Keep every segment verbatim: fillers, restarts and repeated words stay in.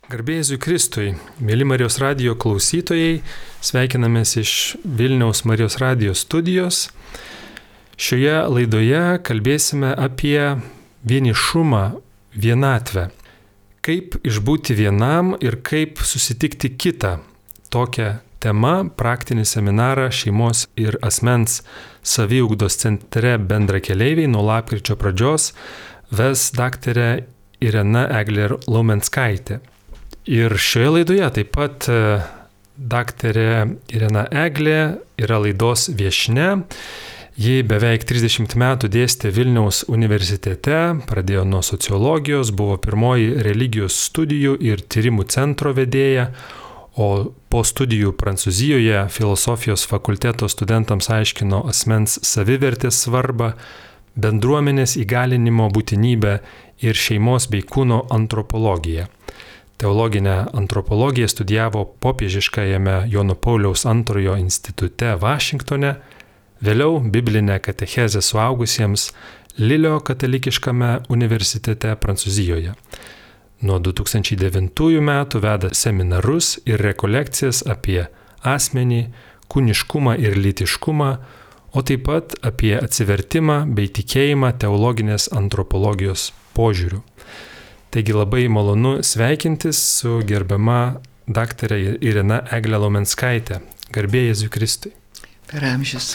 Garbė Jėzui Kristui, mėly Marijos radijo klausytojai, sveikinamės iš Vilniaus Marijos radijo studijos. Šioje laidoje kalbėsime apie vienišumą, vienatvę. Kaip išbūti vienam ir kaip susitikti kitą. Tokia tema praktinį seminarą šeimos ir asmens saviugdos centre bendrakeleiviai nuo lapkričio pradžios ves daktarė Irena Eglė Laumenskaitė. Ir šioje laidoje taip pat daktarė Irena Eglė yra laidos viešnia. Ji beveik trisdešimt metų dėstė Vilniaus universitete, pradėjo nuo sociologijos, buvo pirmoji religijos studijų ir tyrimų centro vedėja, o po studijų Prancūzijoje filosofijos fakulteto studentams aiškino asmens savivertės svarbą, bendruomenės įgalinimo būtinybę ir šeimos bei kūno antropologiją. Teologinę antropologiją studijavo popiežiškajame Jono Pauliaus antrojo institute Vašingtone, vėliau biblinę katechezę suaugusiems Lilio katalikiškame universitete Prancūzijoje. Nuo du tūkstančiai devintųjų metų veda seminarus ir rekolekcijas apie asmenį, kūniškumą ir lytiškumą, o taip pat apie atsivertimą bei tikėjimą teologinės antropologijos požiūriu. Taigi labai malonu sveikintis su gerbiama daktarė Irena Eglė Laumenskaitė. Garbė Jėzui Kristui. Per amžius.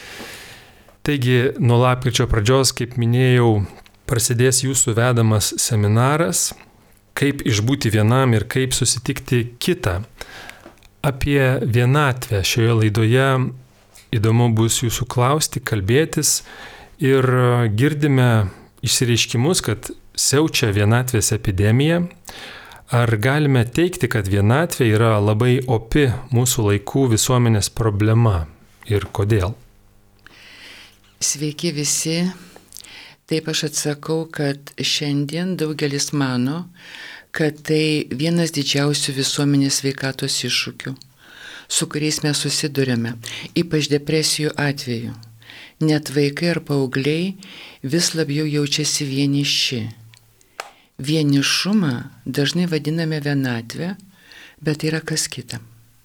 Taigi nuo lapkričio pradžios, kaip minėjau, prasidės jūsų vedamas seminaras, kaip išbūti vienam ir kaip susitikti kitą. Apie vienatvę šioje laidoje įdomu bus jūsų klausti, kalbėtis ir girdime išsireiškimus, kad siaučia vienatvės epidemija. Ar galime teigti, kad vienatvė yra labai opi mūsų laikų visuomenės problema ir kodėl? Sveiki visi. Taip aš atsakau, kad šiandien daugelis mano, kad tai vienas didžiausių visuomenės sveikatos iššūkių, su kuriais mes susidurėme, ypač depresijų atveju. Net vaikai ar paaugliai vis labiau jaučiasi vieniši. Vienišumą dažnai vadiname vienatvę, bet tai yra kas kita.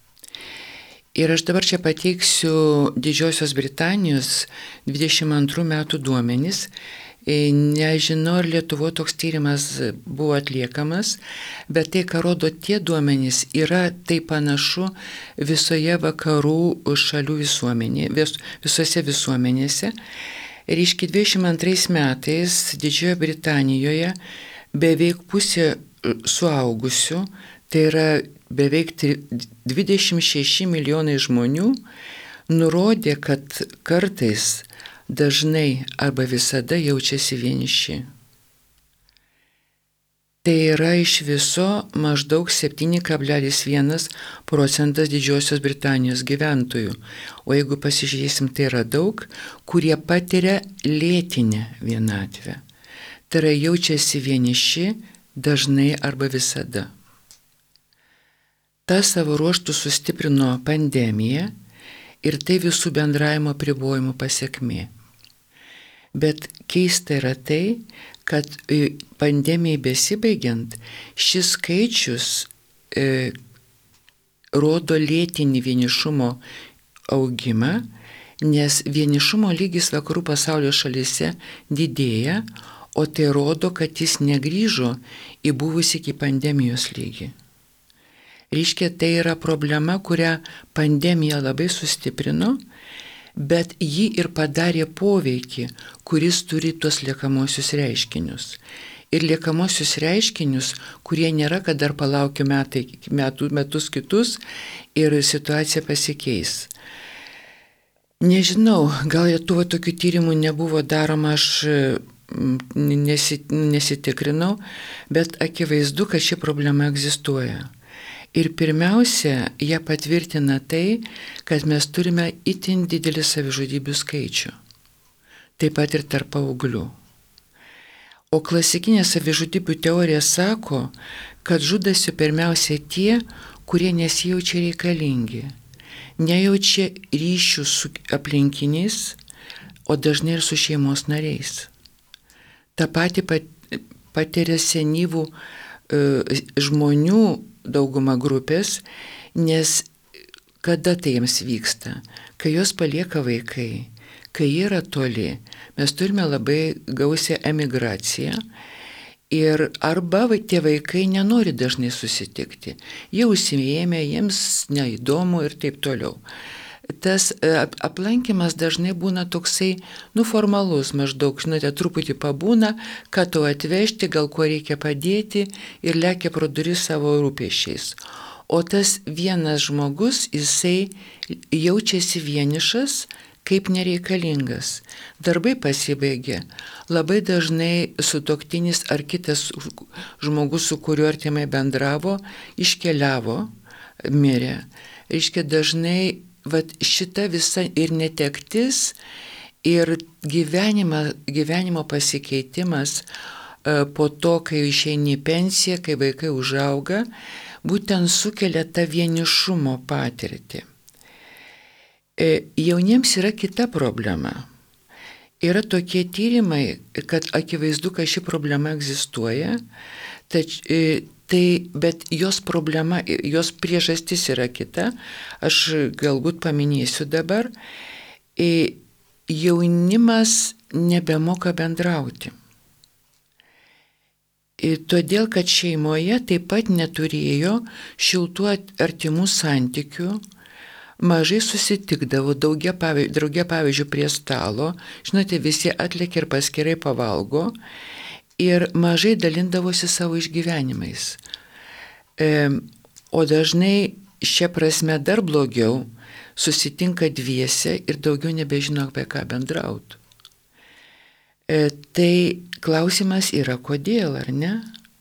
Ir aš dabar čia pateiksiu Didžiosios Britanijos dvidešimt antrų metų duomenis. Nežinau, ar Lietuvoje toks tyrimas buvo atliekamas, bet tai, ką rodo tie duomenys, yra tai panašu visoje vakarų šalių visuomenė, vis, visose visuomenėse. Reiškia, dvidešimt antrais metais Didžiojoje Britanijoje beveik pusė suaugusių, tai yra beveik dvidešimt šeši milijonai žmonių, nurodė, kad kartais, dažnai arba visada jaučiasi vieniši. Tai yra iš viso maždaug septyni kablelis vienas procentas Didžiosios Britanijos gyventojų. O jeigu pasižiūrėsim, tai yra daug, kurie patiria lėtinę vienatvę. Tai yra jaučiasi vieniši dažnai arba visada. Ta savo ruožtų sustiprino pandemija ir tai visų bendravimo apribojimų pasekmė. Bet keista yra tai, kad pandemijai besibaigiant šis skaičius e, rodo lėtinį vienišumo augimą, nes vienišumo lygis vakarų pasaulio šalyse didėja, o tai rodo, kad jis negrįžo į buvusį iki pandemijos lygį. Reiškia, tai yra problema, kurią pandemija labai sustiprino, bet ji ir padarė poveikį, kuris turi tuos liekamosius reiškinius. Ir liekamosius reiškinius, kurie nėra, kad dar palaukiu metai, metų, metus kitus ir situacija pasikeis. Nežinau, gal Lietuvoje tokių tyrimų nebuvo daroma, aš nesitikrinau, bet akivaizdu, kad ši problema egzistuoja. Ir pirmiausia, jie patvirtina tai, kad mes turime itin didelį savižudybių skaičių. Taip pat ir tarp paauglių. O klasikinė savižudybių teorija sako, kad žudasi pirmiausia tie, kurie nesijaučia reikalingi, nejaučia ryšių su aplinkiniais, o dažnai ir su šeimos nariais. Ta pati patiria senyvų žmonių dauguma grupės, nes kada tai jiems vyksta? Kai juos palieka vaikai, kai jie yra toli, mes turime labai gausią emigraciją ir arba tie vaikai nenori dažnai susitikti, jie užsiėmė, jiems neįdomu ir taip toliau. Tas aplankymas dažnai būna toksai, nu, formalus, maždaug, žinote, truputį pabūna, ką tau atvežti, gal kuo reikia padėti ir lekia pro duris savo rūpesčiais. O tas vienas žmogus, jisai jaučiasi vienišas, kaip nereikalingas. Darbai pasibaigė. Labai dažnai sutuoktinis ar kitas žmogus, su kuriuo artimai bendravo, iškeliavo, mirė. Reiškia, dažnai vat, šita visa ir netektis, ir gyvenimo, gyvenimo pasikeitimas po to, kai išeini į pensiją, kai vaikai užauga, būtent sukelia tą vienišumo patirtį. Jauniems yra kita problema. Yra tokie tyrimai, kad akivaizdu, kad ši problema egzistuoja, tač, tai, bet jos problema, jos priežastis yra kita. Aš galbūt paminėsiu dabar. Jaunimas nebemoka bendrauti. Todėl, kad šeimoje taip pat neturėjo šiltų artimų santykių, mažai susitikdavo, daugia, drauge pavyzdžiui prie stalo, žinote, visi atlekia ir paskirai pavalgo ir mažai dalindavosi savo išgyvenimais. E, o dažnai šia prasme dar blogiau, susitinka dviese ir daugiau nebežino, apie ką bendrauti. E, tai klausimas yra, kodėl, ar ne?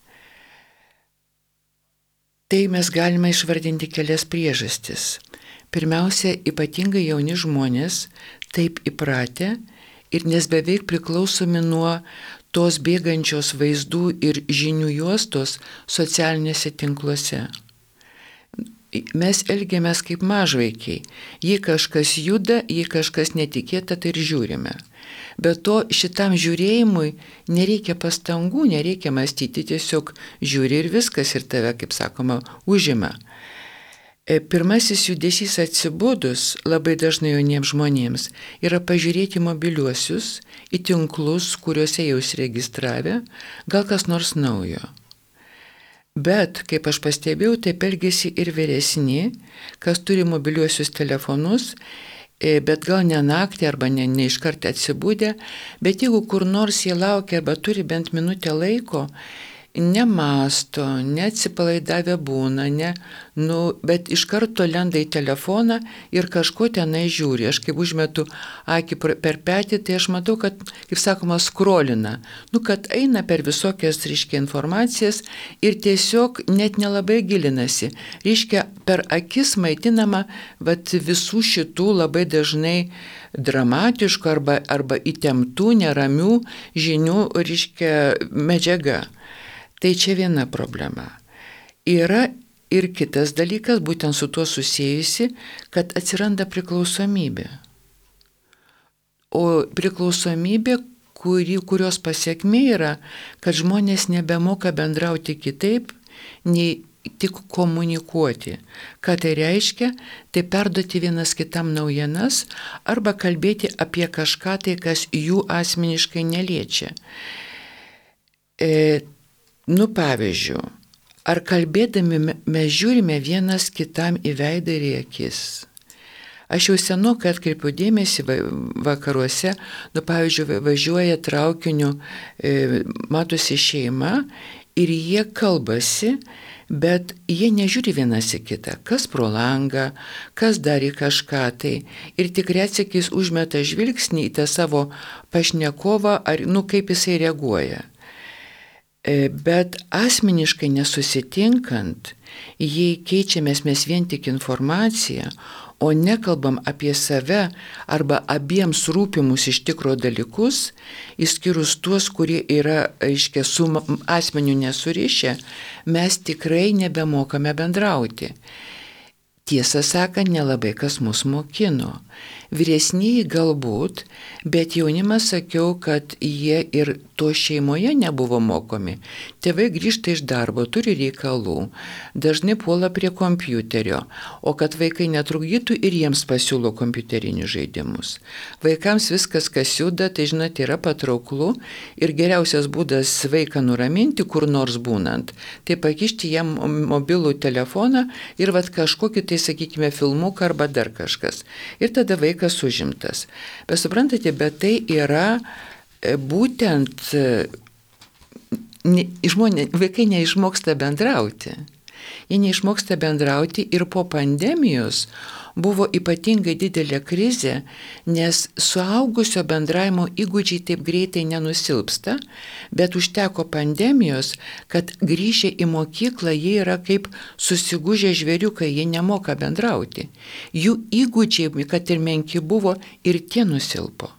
Tai mes galime išvardinti kelias priežastis. Pirmiausia, ypatingai jauni žmonės taip įpratę ir nes beveik priklausomi nuo tos bėgančios vaizdų ir žinių juostos socialinėse tinkluose. Mes elgiamės kaip mažvaikiai. Jei kažkas juda, jei kažkas netikėta, tai ir žiūrime. Bet to šitam žiūrėjimui nereikia pastangų, nereikia mąstyti, tiesiog žiūri ir viskas ir tave, kaip sakoma, užima. Pirmasis judesys atsibudus labai dažnai jauniems žmonėms yra pažiūrėti mobiliuosius į tinklus, kuriuose jau įsiregistravę, gal kas nors naujo. Bet, kaip aš pastebėjau, taip elgėsi ir vyresni, kas turi mobiliuosius telefonus, bet gal ne naktį arba ne, ne iškart atsibudę, bet jeigu kur nors jie laukia arba turi bent minutę laiko, nemąsto, neatsipalaidavę būna, ne, nu, bet iš karto lenda į telefoną ir kažko tenai žiūri. Aš kaip užmetu akį per petį, tai aš matau, kad, kaip sakoma, skrolina. Nu, kad eina per visokias, reiškia, informacijas ir tiesiog net nelabai gilinasi. Reiškia, per akis maitinama vat, visų šitų labai dažnai dramatiškų arba, arba įtemptų, neramių žinių, reiškia, medžiaga. Tai čia viena problema. Yra ir kitas dalykas, būtent su tuo susijusi, kad atsiranda priklausomybė. O priklausomybė, kuri, kurios pasiekmė yra, kad žmonės nebemoka bendrauti kitaip, nei tik komunikuoti. Ką tai reiškia? Tai perduoti vienas kitam naujienas arba kalbėti apie kažką tai, kas jų asmeniškai neliečia. E, Nu, pavyzdžiui, ar kalbėdami mes žiūrime vienas kitam į veidą ir į akis? Aš jau senokai atkreipiu dėmesį vakaruose, nu, pavyzdžiui, važiuoja traukiniu, e, matosi šeima ir jie kalbasi, bet jie nežiūri vienas į kitą, kas pro langą, kas darė kažką tai. Ir tik retsykiais užmeta žvilgsnį į tą savo pašnekovą, ar, nu, kaip jisai reaguoja. Bet asmeniškai nesusitinkant, jei keičiamės mes vien tik informaciją, o nekalbam apie save arba abiems rūpimus iš tikro dalykus, išskyrus tuos, kurie yra, aiškiai, su asmeniu nesurišę, mes tikrai nebemokame bendrauti. Tiesą sakant, nelabai kas mus mokino. Vyresnieji galbūt, bet jaunimas sakiau, kad jie ir to šeimoje nebuvo mokomi. Tėvai grįžta iš darbo, turi reikalų, dažnai puola prie kompiuterio, o kad vaikai netrukdytų ir jiems pasiūlo kompiuterinius žaidimus. Vaikams viskas, kas juda, tai žinote, yra patrauklu ir geriausias būdas vaiką nuraminti, kur nors būnant, tai pakišti jam mobilų telefoną ir vat kažkokį, tai sakykime, filmuką arba dar kažkas. Ir tada vaikas užimtas. Bet suprantate, bet tai yra būtent ne, žmonė, vaikai neišmoksta bendrauti. Jie neišmoksta bendrauti ir po pandemijos buvo ypatingai didelė krizė, nes suaugusio bendravimo įgūdžiai taip greitai nenusilpsta, bet užteko pandemijos, kad grįžę į mokyklą jie yra kaip susigūžę žvėriukai, jie nemoka bendrauti. Jų įgūdžiai, kad ir menki buvo, ir tie nusilpo.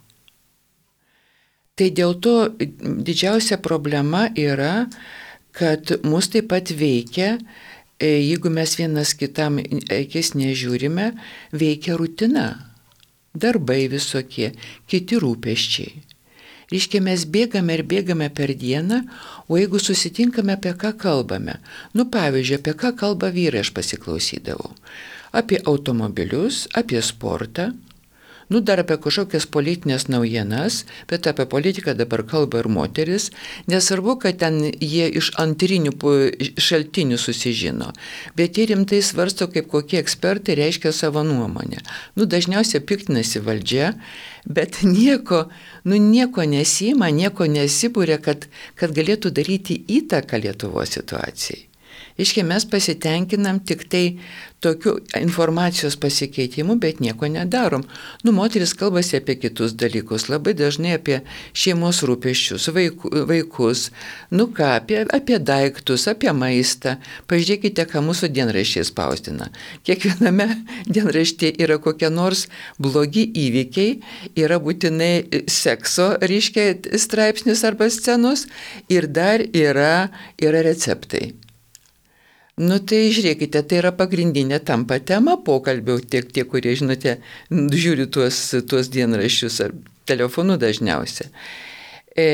Tai dėl to didžiausia problema yra, kad mus taip pat veikia, jeigu mes vienas kitam akis nežiūrime, veikia rutina, darbai visokie, kiti rūpesčiai. Reiškia, mes bėgame ir bėgame per dieną, o jeigu susitinkame, apie ką kalbame. Nu, pavyzdžiui, apie ką kalba vyrai, aš pasiklausydavau. Apie automobilius, apie sportą. Nu, dar apie kažkokias politinės naujienas, bet apie politiką dabar kalba ir moteris, nesvarbu, kad ten jie iš antrinių šaltinių susižino, bet jie rimtai svarsto, kaip kokie ekspertai reiškia savo nuomonę. Nu, dažniausiai piktinasi valdžia, bet nieko, nu, nieko nesima, nieko nesibūrė, kad, kad galėtų daryti įtaką Lietuvos situacijai. Iškia, mes pasitenkinam tik tai tokiu informacijos pasikeitimu, bet nieko nedarom. Nu, moteris kalbasi apie kitus dalykus, labai dažnai apie šeimos rūpesčius, vaiku, vaikus, nu ką, apie, apie daiktus, apie maistą. Pažiūrėkite, ką mūsų dienraščiai spausdina. Kiekviename dienraštyje yra kokie nors blogi įvykiai, yra būtinai sekso, reiškia, straipsnis arba scenos ir dar yra, yra receptai. Nu tai žiūrėkite, tai yra pagrindinė tampa tema pokalbio, tiek tie, kurie, žinote, žiūri tuos, tuos dienraščius ar telefonu dažniausiai. E,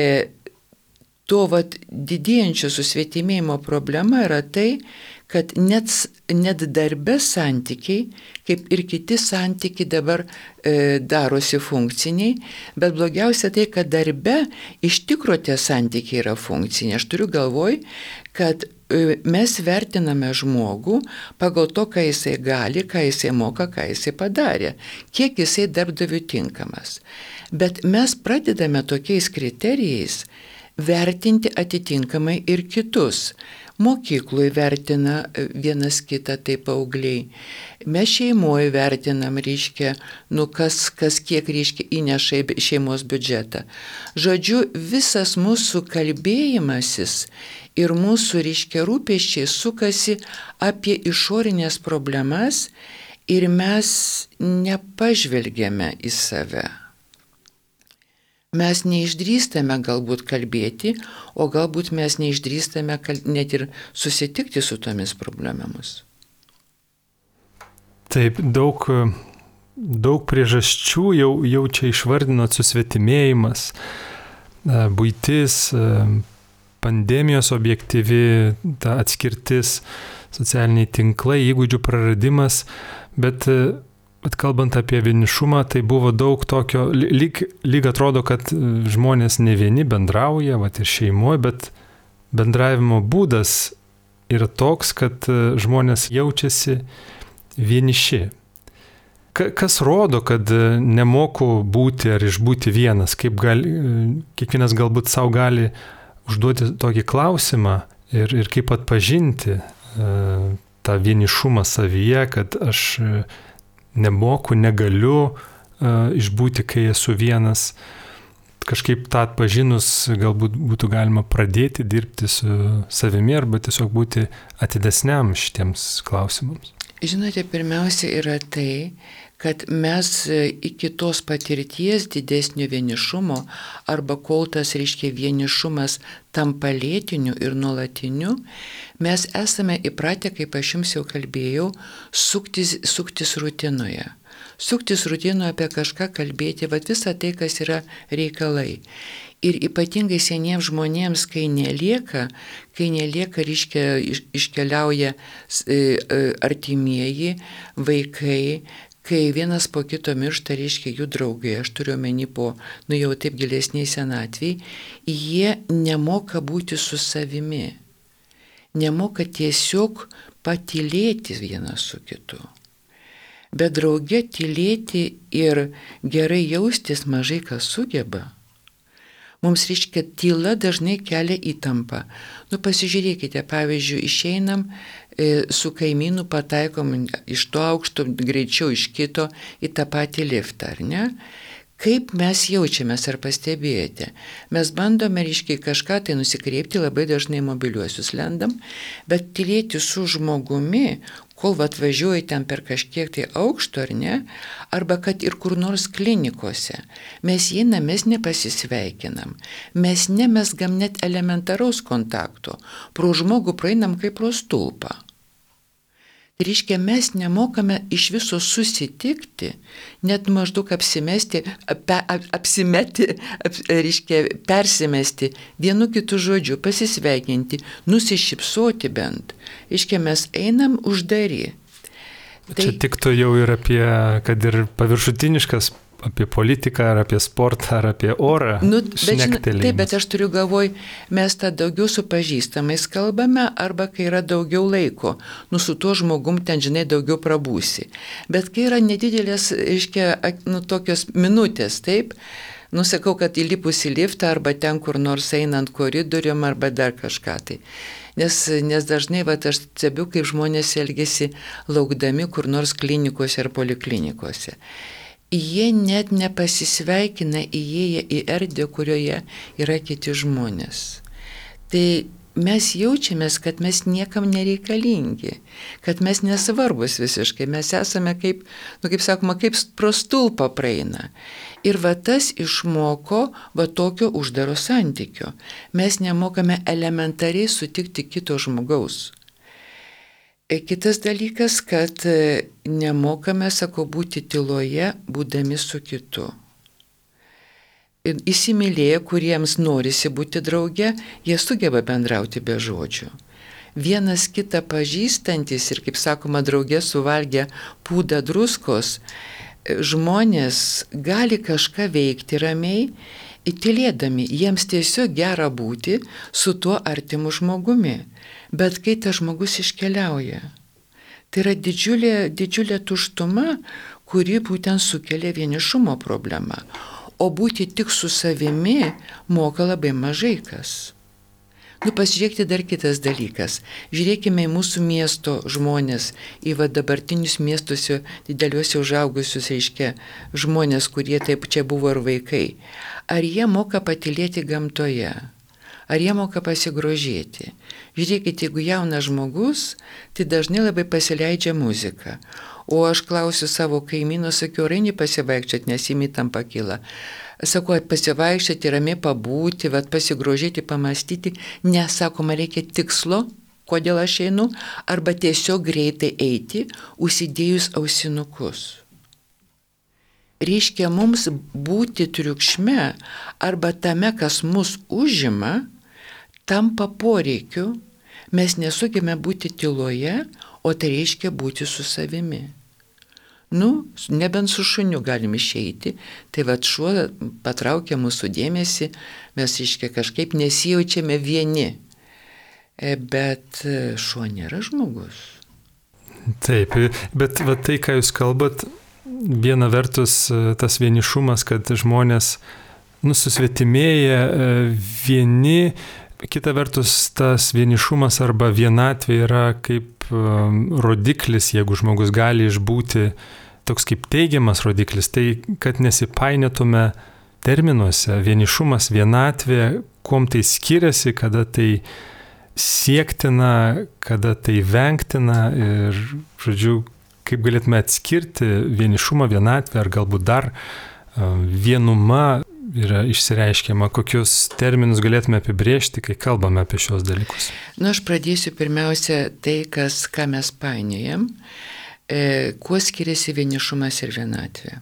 to vat didėjančio susvetimėjimo problema yra tai, kad net, net darbe santykiai, kaip ir kiti santykiai dabar e, darosi funkciniai, bet blogiausia tai, kad darbe iš tikro tie santykiai yra funkciniai. Aš turiu galvoj, kad mes vertiname žmogų pagal to, ką jisai gali, ką jisai moka, ką jisai padarė, kiek jisai darbdaviui tinkamas. Bet mes pradedame tokiais kriterijais vertinti atitinkamai ir kitus. Mokyklui vertina vienas kitą, tai paaugliai. Mes šeimoje vertinam, reiškia, nu kas, kas kiek, reiškia, įneša į šeimos biudžetą. Žodžiu, visas mūsų kalbėjimasis ir mūsų, reiškia, rūpesčiai sukasi apie išorinės problemas ir mes nepažvelgiame į save. Mes neišdrįstame galbūt kalbėti, o galbūt mes neišdrįstame net ir susitikti su tomis problemomis. Taip, daug, daug priežasčių jau, jau čia išvardinot: susvetimėjimas, buitis, pandemijos objektyvi, ta atskirtis, socialiniai tinklai, įgūdžių praradimas, bet Bet kalbant apie vienišumą, tai buvo daug tokio, lyg, lyg atrodo, kad žmonės ne vieni bendrauja, vat ir šeimoje, bet bendravimo būdas yra toks, kad žmonės jaučiasi vieniši. Kas rodo, kad nemoku būti ar išbūti vienas, kaip gali, kiekvienas galbūt savo gali užduoti tokį klausimą ir, ir kaip atpažinti tą vienišumą savyje, kad aš nemoku, negaliu uh, išbūti, kai esu vienas. Kažkaip tą atpažinus galbūt būtų galima pradėti dirbti su savimi arba tiesiog būti atidesniam šitiems klausimams. Žinote, pirmiausia yra tai, kad mes iki tos patirties didesnio vienišumo arba kol tas, reiškia, vienišumas tampa lėtiniu ir nuolatiniu, mes esame įpratę, kaip aš jums jau kalbėjau, suktis, suktis rutinoje. suktis rutinoje apie kažką kalbėti, va visą tai, kas yra reikalai. Ir ypatingai seniems žmonėms, kai nelieka, kai nelieka, reiškia, iškeliauja artimieji, vaikai, kai vienas po kito miršta, reiškia jų draugai, aš turiu omeny po, nu jau taip gilesniai senatviai, jie nemoka būti su savimi, nemoka tiesiog patylėti vienas su kitu. Bet drauge tylėti ir gerai jaustis mažai kas sugeba. Mums, reiškia, tyla dažnai kelia įtampą. Nu, pasižiūrėkite, pavyzdžiui, išeinam e, su kaimynu, pataikom iš to aukšto, greičiau iš kito į tą patį liftą, ar ne? Kaip mes jaučiamės, ar pastebėjote? Mes bandome, reiškia, kažką tai nusikreipti, labai dažnai mobiliuosius lendam, bet tylėti su žmogumi, kol atvažiuoji ten per kažkiek tai aukšto, ar ne, arba kad ir kur nors klinikose, mes einam, mes nepasisveikinam, mes nemesgam net elementaraus kontakto, pro žmogų praeinam kaip pro stulpą. Tai reiškia, mes nemokame iš viso susitikti, net maždaug apsimesti, ap, ap, apsimeti, ap, reiškia, persimesti vienu kitu žodžiu, pasisveikinti, nusišypsoti bent. Reiškia, mes einam uždari. Čia tai tiktų jau ir apie, kad ir paviršutiniškas, apie politiką, ar apie sportą, ar apie orą. Nu, bet, taip, bet aš turiu galvoj, mes tą daugiau su pažįstamais kalbame, arba kai yra daugiau laiko, nu su tuo žmogum ten, žinai, daugiau prabūsi. Bet kai yra nedidelės, aiškia, nu tokios minutės, taip, nu sakau, kad įlipus į liftą, arba ten kur nors einant koridorium, arba dar kažką tai. Nes, nes dažnai, va, aš stebiu, kaip žmonės elgesi laukdami kur nors klinikose ar poliklinikose. Jie net nepasisveikina įėję į erdvę, kurioje yra kiti žmonės. Tai mes jaučiamės, kad mes niekam nereikalingi, kad mes nesvarbus visiškai, mes esame kaip, nu kaip sakoma, kaip pro stulpą praeina. Ir va tas išmoko va tokio uždaro santykio. Mes nemokame elementariai sutikti kito žmogaus. Kitas dalykas, kad nemokame, sako, būti tyloje, būdami su kitu. Įsimylėję, kuriems norisi būti drauge, jie sugeba bendrauti be žodžių. Vienas kitą pažįstantis ir, kaip sakoma, drauge suvalgę pūdą druskos, žmonės gali kažką veikti ramiai, tylėdami, jiems tiesiog gera būti su tuo artimu žmogumi. Bet kai tas žmogus iškeliauja, tai yra didžiulė, didžiulė tuštuma, kuri būtent sukelia vienišumo problemą. O būti tik su savimi moka labai mažai kas. Nu, pasižiūrėkite dar kitas dalykas. Žiūrėkime į mūsų miesto žmonės, į va dabartinius miestuose dideliuose užaugusius, reiškia, žmonės, kurie taip čia buvo ir vaikai. Ar jie moka patylėti gamtoje? Ar jie moka pasigrožėti? Žiūrėkite, jeigu jaunas žmogus, tai dažnai labai pasileidžia muziką. O aš klausiu savo kaimyno, sakiau, reini pasivaikščioti, nes jį įtampa kyla. Sakau, pasivaikščioti, ramiai pabūti, vat, pasigrožėti, pamastyti, nesakoma, reikia tikslo, kodėl aš einu, arba tiesiog greitai eiti, užsidėjus ausinukus. Reiškia mums būti triukšme, arba tame, kas mus užima, tampa poreikiu, mes nesugime būti tyloje, o tai reiškia būti su savimi. Nu, nebent su šuniu galim išeiti, tai vat šuo patraukia mūsų dėmesį, mes reiškia kažkaip nesijaučiame vieni, bet šuo nėra žmogus. Taip, bet va, tai, ką jūs kalbat, viena vertus tas vienišumas, kad žmonės nu, susvetimėja vieni, kita vertus tas vienišumas arba vienatvė yra kaip rodiklis, jeigu žmogus gali išbūti toks kaip teigiamas rodiklis, tai kad nesipainėtume terminuose, vienišumas, vienatvė, kuom tai skiriasi, kada tai siektina, kada tai vengtina ir, žodžiu, kaip galėtume atskirti vienišumą, vienatvę ar galbūt dar vienuma yra išsireiškiama, kokius terminus galėtume apibrėžti, kai kalbame apie šios dalykus. Nu, aš pradėsiu pirmiausia tai, kas, ką mes painiojam. E, kuo skiriasi vienišumas ir vienatvė?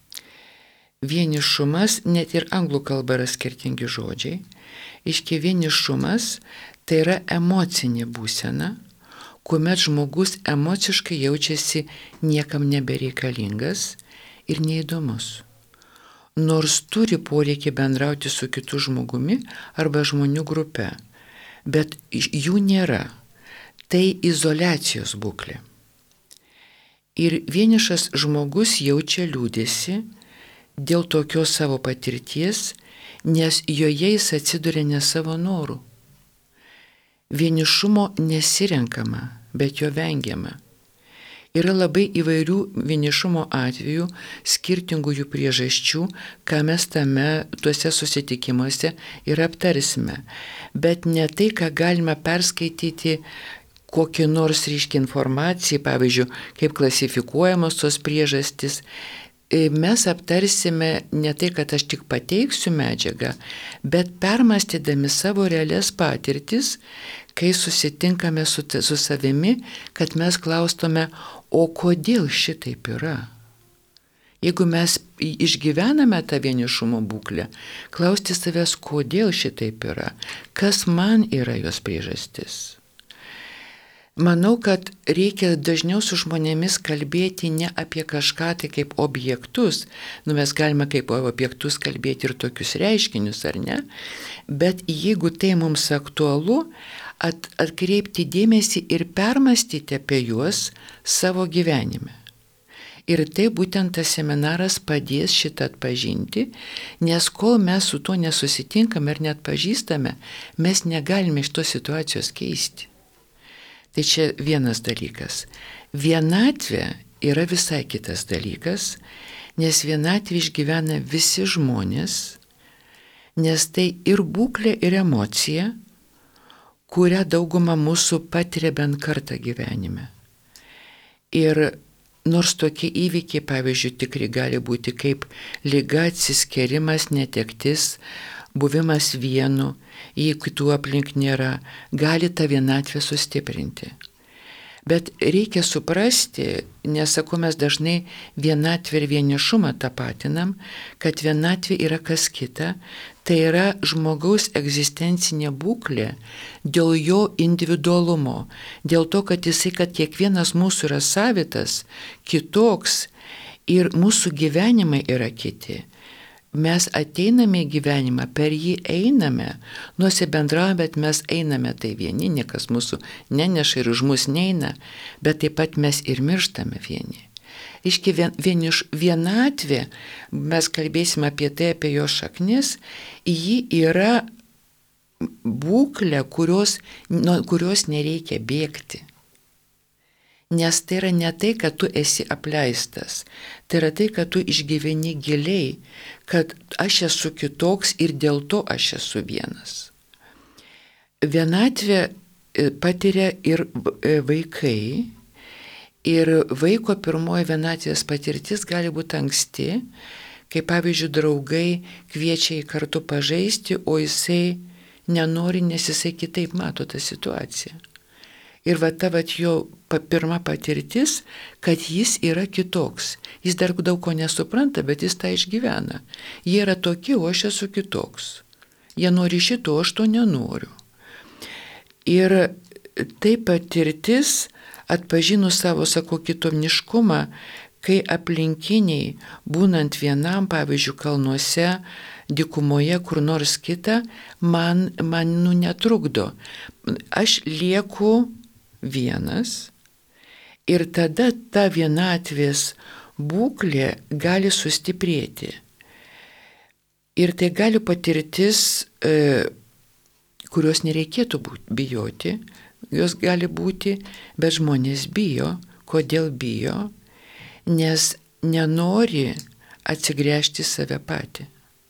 Vienišumas, net ir anglų kalba yra skirtingi žodžiai. Iški vienišumas tai yra emocinė būsena, kuomet žmogus emociškai jaučiasi niekam nebereikalingas ir neįdomus. Nors turi poreikį bendrauti su kitu žmogumi arba žmonių grupe, bet jų nėra. Tai izoliacijos būklė. Ir vienišas žmogus jaučia liūdesį dėl tokios savo patirties, nes joje jis atsiduria ne savo norų. Vienišumo nesirenkama, bet jo vengiama. Yra labai įvairių vienišumo atvejų, skirtingų jų priežasčių, ką mes tame tuose susitikimuose ir aptarsime. Bet ne tai, ką galime perskaityti kokį nors ryškį informaciją, pavyzdžiui, kaip klasifikuojamos tos priežastys. Mes aptarsime ne tai, kad aš tik pateiksiu medžiagą, bet permastydami savo realias patirtis, kai susitinkame su, su savimi, kad mes klaustume, o kodėl šitaip yra? Jeigu mes išgyvename tą vienišumo būklę, klausti savęs, kodėl šitaip yra, kas man yra jos priežastis. Manau, kad reikia dažniau su žmonėmis kalbėti ne apie kažką tai kaip objektus, nu mes galime kaip objektus kalbėti ir tokius reiškinius, ar ne, bet jeigu tai mums aktualu, at, atkreipti dėmesį ir permastyti apie juos savo gyvenime. Ir tai būtent tas seminaras padės šitą atpažinti, nes kol mes su tuo nesusitinkame ir net pažįstame, mes negalime iš tos situacijos keisti. Tai čia vienas dalykas. Vienatvė yra visai kitas dalykas, nes vienatvė išgyvena visi žmonės, nes tai ir būklė, ir emocija, kurią dauguma mūsų patiria bent kartą gyvenime. Ir nors tokie įvykiai, pavyzdžiui, tikri gali būti kaip liga, atsiskėrimas, netektis, buvimas vienu, jei kitų aplink nėra, gali tą vienatvę sustiprinti. Bet reikia suprasti, nesakau, mes dažnai vienatvę ir vienišumą tapatinam, kad vienatvė yra kas kita, tai yra žmogaus egzistencinė būklė dėl jo individualumo, dėl to, kad jisai, kad kiekvienas mūsų yra savitas, kitoks ir mūsų gyvenimai yra kiti. Mes ateiname į gyvenimą, per jį einame, nusibendraujame, bet mes einame tai vieni, niekas mūsų neneša ir už mus neina, bet taip pat mes ir mirštame vieni. Iški vieniš, vienatvė, mes kalbėsime apie tai, apie jo šaknis, ji yra būklė, kurios, nuo kurios nereikia bėgti. Nes tai yra ne tai, kad tu esi apleistas, tai yra tai, kad tu išgyveni giliai, kad aš esu kitoks ir dėl to aš esu vienas. Vienatvė patiria ir vaikai, ir vaiko pirmoji vienatvės patirtis gali būti anksti, kai pavyzdžiui draugai kviečia jį kartu pažaisti, o jisai nenori, nes jisai kitaip mato tą situaciją. Ir va ta va jo pirma patirtis, kad jis yra kitoks. Jis dar daug ko nesupranta, bet jis tą išgyvena. Jie yra tokie, o aš esu kitoks. Jie nori šito, aš to nenoriu. Ir tai patirtis, atpažinus savo, sako, kitoniškumą, kai aplinkiniai, būnant vienam, pavyzdžiui, kalnuose, dykumoje, kur nors kita, man, man nu, netrukdo. Aš lieku vienas ir tada ta vienatvės būklė gali sustiprėti. Ir tai gali patirtis, e, kurios nereikėtų būt, bijoti, jos gali būti, bet žmonės bijo. Kodėl bijo? Nes nenori atsigręžti save patį.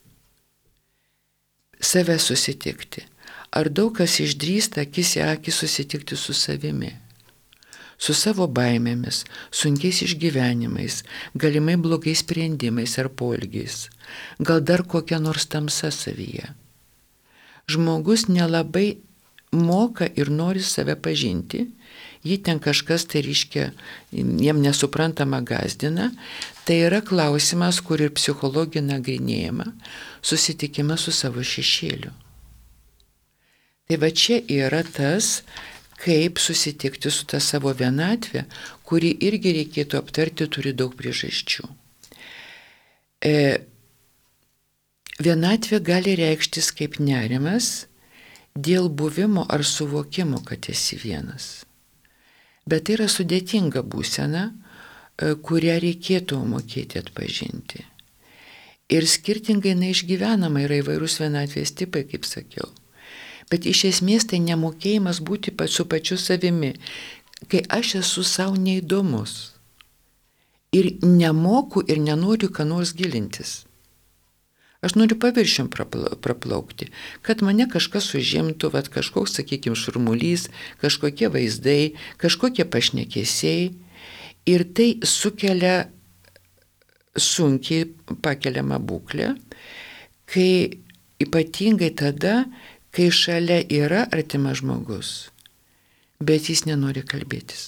Save susitikti. Ar daug kas išdrįsta akis į akį susitikti su savimi, su savo baimėmis, sunkiais išgyvenimais, galimai blogais sprendimais ar poelgiais, gal dar kokia nors tamsa savyje. Žmogus nelabai moka ir nori save pažinti, jį ten kažkas tai reiškia, jiem nesuprantama gazdina, tai yra klausimas, kur ir psichologija nagrinėjama, susitikimas su savo šešėliu. Tai va čia yra tas, kaip susitikti su ta savo vienatvė, kuri irgi reikėtų aptarti, turi daug priežasčių. E, vienatvė gali reikštis kaip nerimas dėl buvimo ar suvokimo, kad esi vienas. Bet tai yra sudėtinga būsena, kurią reikėtų mokėti atpažinti. Ir skirtingai neišgyvenama yra įvairūs vienatvės tipai, kaip sakiau. Bet iš esmės tai nemokėjimas būti su pačiu savimi, kai aš esu savo neįdomus. Ir nemoku ir nenoriu ką nors gilintis. Aš noriu paviršium praplaukti, kad mane kažkas užimtų, vat kažkoks, sakykime, šurmulys, kažkokie vaizdai, kažkokie pašnekesiai. Ir tai sukelia sunkiai pakeliamą būklę, kai ypatingai tada, kai šalia yra artimas žmogus, bet jis nenori kalbėtis.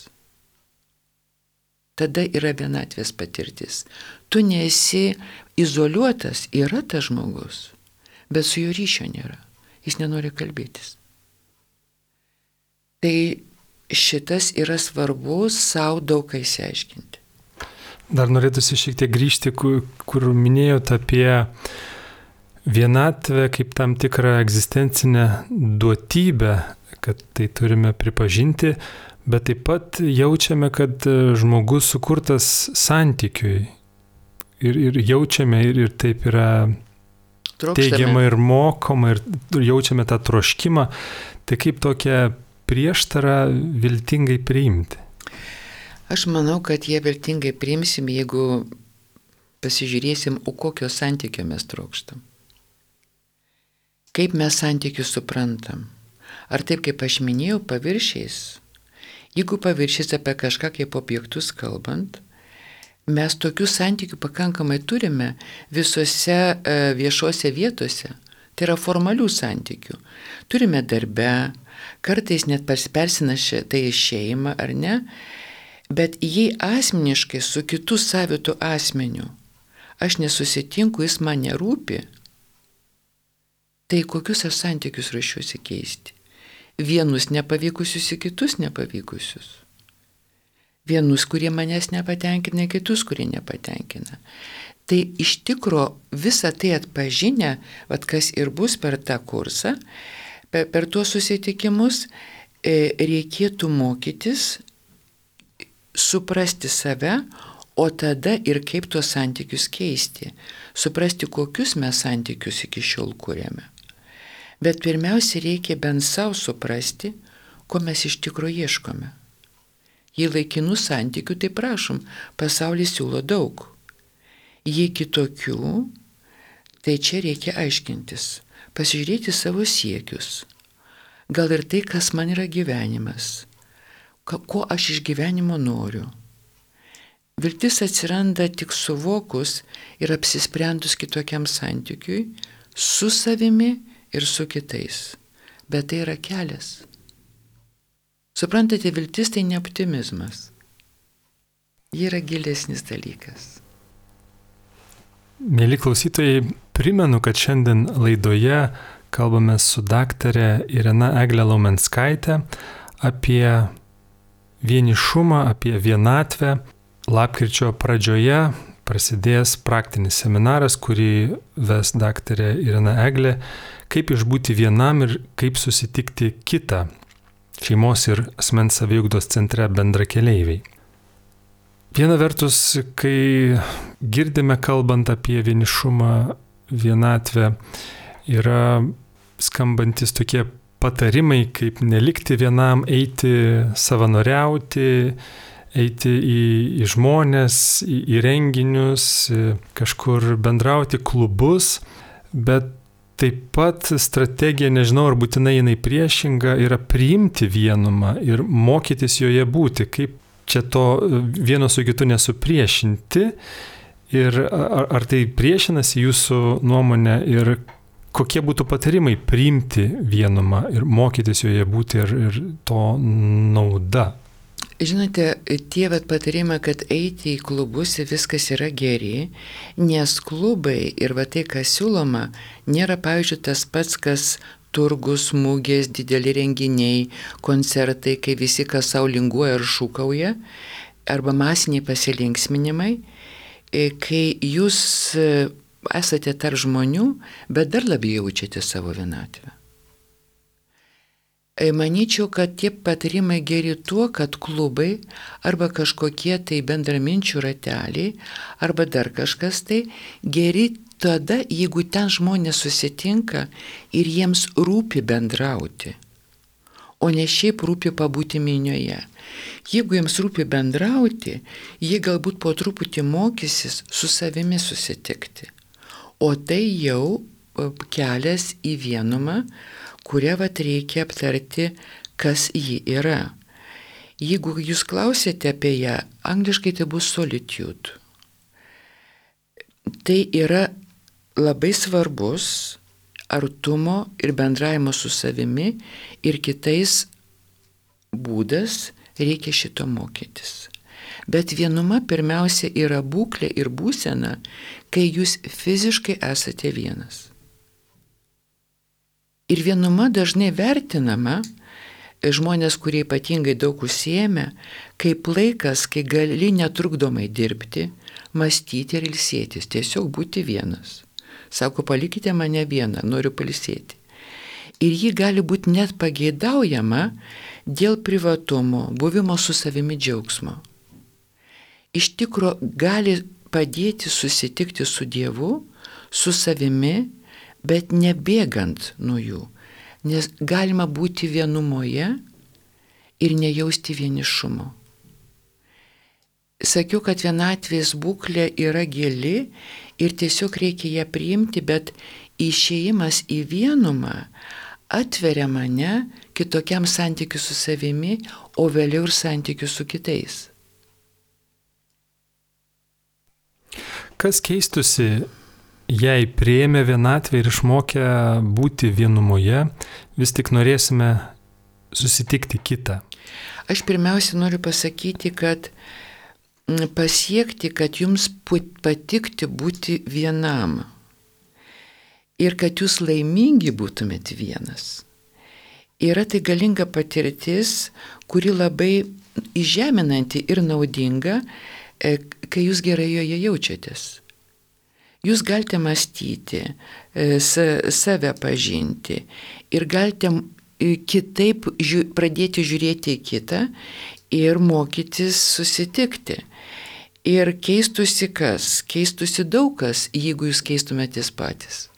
Tada yra vienatvės patirtis. Tu nesi izoliuotas, yra tas žmogus, bet su juo ryšio nėra. Jis nenori kalbėtis. Tai šitas yra svarbu savo daug ką išsiaiškinti. Dar norėtųsi šiek tiek grįžti, kur, kur minėjote apie vienatvę kaip tam tikrą egzistencinę duotybę, kad tai turime pripažinti, bet taip pat jaučiame, kad žmogus sukurtas santykiui. Ir, ir jaučiame, ir, ir taip yra Trokštame. Teigiama ir mokoma, ir jaučiame tą troškimą. Tai kaip tokią prieštarą viltingai priimti? Aš manau, kad jie viltingai priimsim, jeigu pasižiūrėsim, o kokio santykio mes trokštam. Kaip mes santykius suprantam? Ar taip, kaip aš minėjau, paviršiais? Jeigu paviršiais apie kažką kaip objektus kalbant, mes tokių santykių pakankamai turime visose e, viešose vietose. Tai yra formalių santykių. Turime darbe, kartais net persinašia tai šeima, ar ne? Bet jei asmeniškai su kitu savitu asmeniu aš nesusitinku, jis man nerūpi, tai kokius aš santykius ruošiuosi keisti? Vienus nepavykusius į kitus nepavykusius. Vienus, kurie manęs nepatenkina, kitus, kurie nepatenkina. Tai iš tikro visą tai atpažinę, vat kas ir bus per tą kursą, per, per tuos susitikimus, e, reikėtų mokytis, suprasti save, o tada ir kaip tuos santykius keisti. Suprasti, kokius mes santykius iki šiol kūrėme. Bet pirmiausia, reikia bent savo suprasti, ko mes iš tikro ieškome. Jei laikinų santykių, tai prašom, pasaulis siūlo daug. Jei kitokių, tai čia reikia aiškintis, pasižiūrėti savo siekius. Gal ir tai, kas man yra gyvenimas, ko aš iš gyvenimo noriu. Viltis atsiranda tik suvokus ir apsisprendus kitokiam santykiui, su savimi ir su kitais. Bet tai yra kelias. Suprantate, viltis tai ne optimizmas. Ji yra gilesnis dalykas. Mėly klausytojai, primenu, kad šiandien laidoje kalbame su daktare Irena Egle Laumenskaite apie vienišumą, apie vienatvę. Lapkričio pradžioje prasidės praktinis seminaras, kurį ves daktarė Irena Eglė, kaip išbūti vienam ir kaip susitikti kitą šeimos ir asmens saviugdos centre bendrakeleiviai. Viena vertus, kai girdime kalbant apie vienišumą, vienatvę, yra skambantis tokie patarimai, kaip nelikti vienam, eiti savanoriauti, eiti į, į žmonės, į, į renginius, kažkur bendrauti, klubus, bet taip pat strategija, nežinau, ar būtinai jinai priešinga, yra priimti vienumą ir mokytis joje būti, kaip čia to vieno su kitu nesupriešinti ir ar, ar tai priešinasi jūsų nuomonė ir kokie būtų patarimai priimti vienumą ir mokytis joje būti ir, ir to nauda. Žinote, tie vat patarimai, kad eiti į klubus ir viskas yra geri, nes klubai ir va tai, kas siūloma, nėra, pavyzdžiui, tas pats, kas turgus, mugės, dideli renginiai, koncertai, kai visi kas sau linguoja ar šūkauja, arba masiniai pasilinksminimai, kai jūs esate tarp žmonių, bet dar labiau jaučiate savo vienatvę. Manyčiau, kad tie patarimai geri tuo, kad klubai arba kažkokie tai bendraminčių rateliai arba dar kažkas tai geri tada, jeigu ten žmonės susitinka ir jiems rūpi bendrauti, o ne šiaip rūpi pabūti minioje. Jeigu jiems rūpi bendrauti, jie galbūt po truputį mokysis su savimi susitikti, o tai jau kelias į vienumą, kurią vat reikia aptarti, kas ji yra. Jeigu jūs klausėte apie ją, angliškai tai bus solitude. Tai yra labai svarbus artumo ir bendravimo su savimi ir kitais būdas, reikia šito mokytis. Bet vienuma pirmiausia yra būklė ir būsena, kai jūs fiziškai esate vienas. Ir vienuma dažnai vertinama, žmonės, kurie ypatingai daug užsiėmė, kaip laikas, kai gali netrukdomai dirbti, mąstyti ir ilsėtis, tiesiog būti vienas. Sako, palikite mane vieną, noriu pailsėti. Ir ji gali būti net pageidaujama dėl privatumo, buvimo su savimi džiaugsmo. Iš tikro gali padėti susitikti su Dievu, su savimi, bet nebėgant nuo jų, nes galima būti vienumoje ir nejausti vienišumo. Sakiau, kad vienatvės būklė yra gili ir tiesiog reikia ją priimti, bet išėjimas į vienumą atveria mane kitokiam santykiu su savimi, o vėliau ir santykiu su kitais. Kas keistusi, jei priėmė vienatvę ir išmokę būti vienumoje, vis tik norėsime susitikti kitą? Aš pirmiausia noriu pasakyti, kad pasiekti, kad jums patikti būti vienam ir kad jūs laimingi būtumėt vienas, yra tai galinga patirtis, kuri labai įžeminanti ir naudinga, kai jūs gerai joje jaučiatės. Jūs galite mąstyti, save pažinti ir galite kitaip pradėti žiūrėti į kitą ir mokytis susitikti. Ir keistusi kas? Keistusi daug kas, jeigu jūs keistumėtės patys.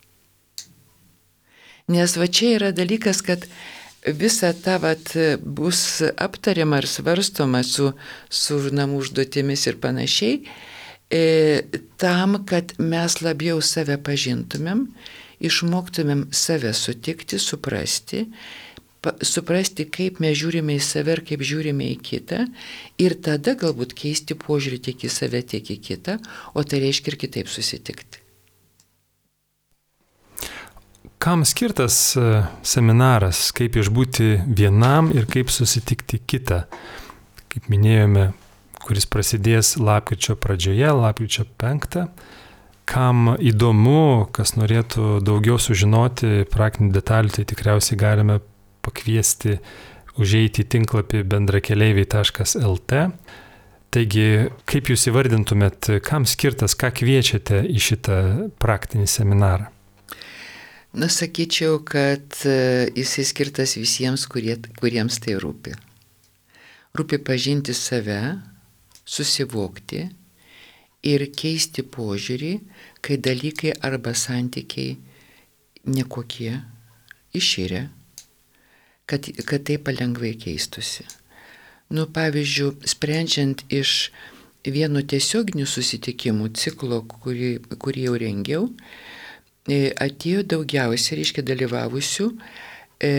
Nes va čia yra dalykas, kad visa ta vat bus aptariama ir svarstoma su, su namų užduotimis ir panašiai, E, tam, kad mes labiau save pažintumėm, išmoktumėm save sutikti, suprasti, pa, suprasti, kaip mes žiūrime į save ir kaip žiūrime į kitą, ir tada galbūt keisti požiūrį tiek į save, tiek į kitą, o tai reiškia ir kitaip susitikti. Kam skirtas seminaras, kaip išbūti vienam ir kaip susitikti kitą? Kaip minėjome, kuris prasidės lapkričio pradžioje, lapkričio penktą. Kam įdomu, kas norėtų daugiau sužinoti praktinių detalių, tai tikriausiai galime pakviesti užeiti į tinklapį bendrakeleiviai taškas el te. Taigi, kaip jūs įvardintumėt, kam skirtas, ką kviečiate į šitą praktinį seminarą? Na, sakyčiau, kad jisai skirtas visiems, kurie, kuriems tai rūpi. Rūpi pažinti save, susivokti ir keisti požiūrį, kai dalykai arba santykiai nekokie išyrė, kad, kad tai palengvai keistusi. Nu, pavyzdžiui, sprendžiant iš vieno tiesioginių susitikimų ciklo, kurį, kurį jau rengiau, atėjo daugiausiai, reiškia, dalyvavusių e,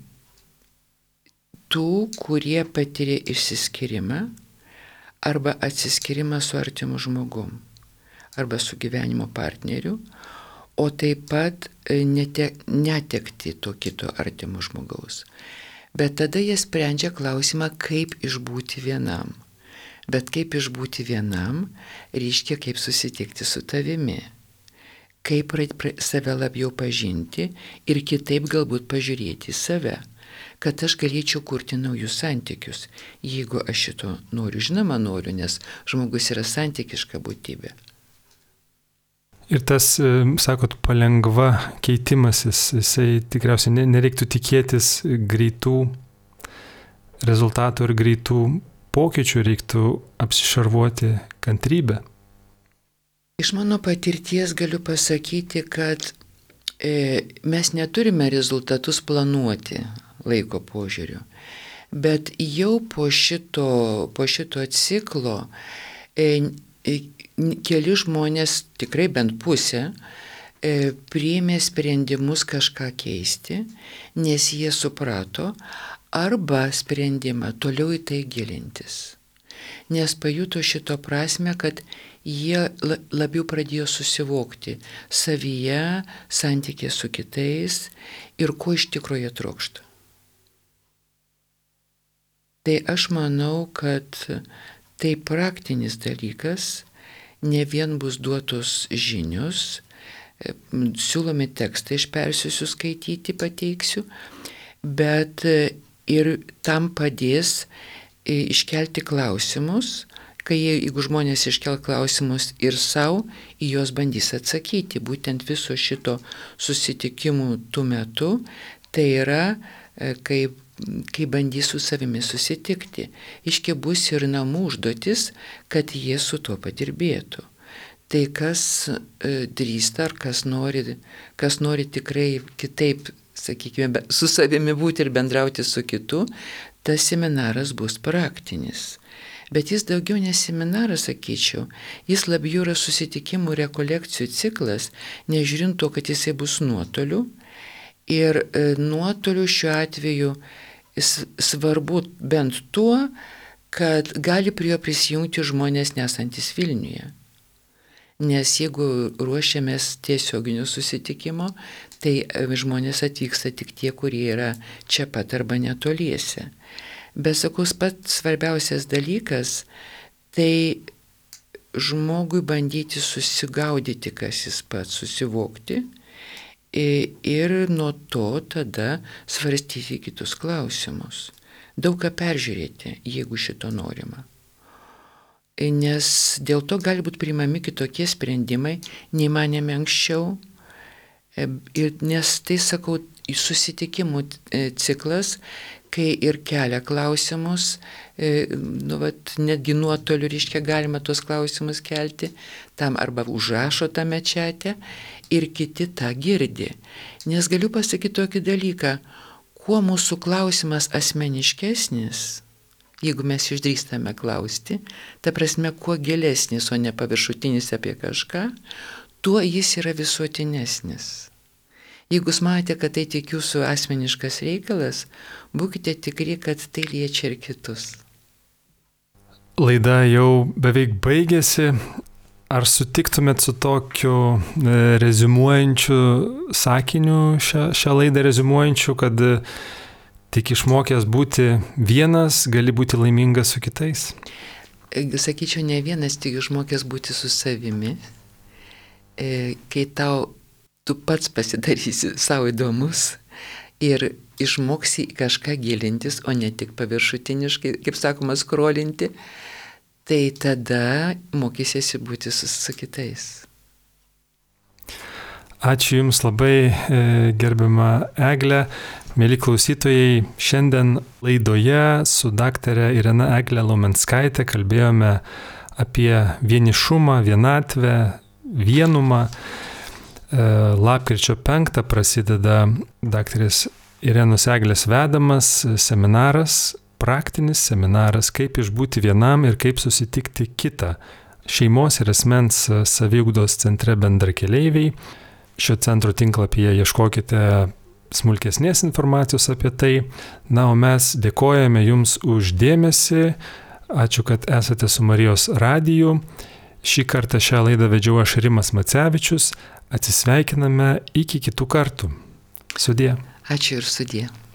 tų, kurie patyrė išsiskyrimą arba atsiskyrimą su artimu žmogum, arba su gyvenimo partneriu, o taip pat nete, netekti to kito artimo žmogaus. Bet tada jie sprendžia klausimą, kaip išbūti vienam. Bet kaip išbūti vienam, reiškia kaip susitikti su tavimi. Kaip save labiau pažinti ir kitaip galbūt pažiūrėti į save. Kad aš galėčiau kurti naujus santykius, jeigu aš šito noriu. Žinoma, noriu, nes žmogus yra santykiška būtybė. Ir tas, sakot, palengva keitimasis, jisai tikriausiai nereiktų tikėtis greitų rezultatų ir greitų pokyčių, reiktų apsišarvuoti kantrybę. Iš mano patirties galiu pasakyti, kad e, mes neturime rezultatus planuoti laiko požiūriu, bet jau po šito, po šito ciklo e, e, keli žmonės, tikrai bent pusė, e, priėmė sprendimus kažką keisti, nes jie suprato, arba sprendimą toliau į tai gilintis. Nes pajuto šito prasme, kad jie labiau pradėjo susivokti savyje, santykė su kitais ir ko iš tikrųjų trokšta. Tai aš manau, kad tai praktinis dalykas, ne vien bus duotos žinios, siūlomi tekstai, aš persiusiu skaityti, pateiksiu, bet ir tam padės iškelti klausimus, kai jeigu žmonės iškel klausimus ir savo, į juos bandys atsakyti. Būtent viso šito susitikimų tų metu, tai yra, kai, kai bandys su savimi susitikti. Iški bus ir namų užduotis, kad jie su tuo padirbėtų. Tai kas e, drįsta ar kas nori, kas nori tikrai kitaip, sakykime, su savimi būti ir bendrauti su kitu, tas seminaras bus praktinis. Bet jis daugiau ne seminaras, sakyčiau, jis labiau yra susitikimų rekolekcijų ciklas, nežiūrint to, kad jisai bus nuotoliu. Ir e, nuotoliu šiuo atveju svarbu bent tuo, kad gali prie jo prisijungti žmonės nesantis Vilniuje. Nes jeigu ruošiamės tiesioginių susitikimo, tai žmonės atvyksta tik tie, kurie yra čia pat arba netoliese. Bet sakau, pats svarbiausias dalykas, tai žmogui bandyti susigaudyti, kas jis pats, susivokti ir nuo to tada svarstyti kitus klausimus. Daug ką peržiūrėti, jeigu šito norima. Nes dėl to gali būti priimami kitokie sprendimai, nei manėme anksčiau. Ir nes tai, sakau, susitikimų ciklas, kai ir kelia klausimus, nu, vat, netgi nuotoliu, reiškia, galima tuos klausimus kelti, tam arba užrašo tame čiate, ir kiti tą girdi. Nes galiu pasakyti tokį dalyką, kuo mūsų klausimas asmeniškesnis, jeigu mes išdrįstame klausti, ta prasme, kuo gilesnis, o ne paviršutinis apie kažką, tuo jis yra visuotinesnis. Jeigu jūs matėte, kad tai tik jūsų asmeniškas reikalas, būkite tikri, kad tai liečia ir kitus. Laida jau beveik baigėsi. Ar sutiktumėt su tokiu reziumuojančiu sakiniu, šią, šią laidą reziumuojančiu, kad tik išmokęs būti vienas, gali būti laimingas su kitais? Sakyčiau, ne vienas, tik išmokęs būti su savimi. Kai tau, tu pats pasidarysi savo įdomus ir išmoksi kažką gilintis, o ne tik paviršutiniškai, kaip sakoma, skrolinti, tai tada mokysiesi būti su, su kitais. Ačiū Jums labai, gerbiama Eglė. Mėly klausytojai, šiandien laidoje su daktare Irena Egle Laumenskaite kalbėjome apie vienišumą, vienatvę, vienumą. Lapkričio penktą prasideda daktarės Irenos Eglės vedamas seminaras, praktinis seminaras, kaip išbūti vienam ir kaip susitikti kitą. Šeimos ir asmens saviugdos centre bendrakeleiviai. Šio centro tinklapyje ieškokite smulkesnės informacijos apie tai. Na, o mes dėkojame Jums už dėmesį. Ačiū, kad esate su Marijos radiju. Šį kartą šią laidą vedžiau aš, Rimas Macevičius. Atsisveikiname iki kitų kartų. Sudie. Ačiū ir sudie.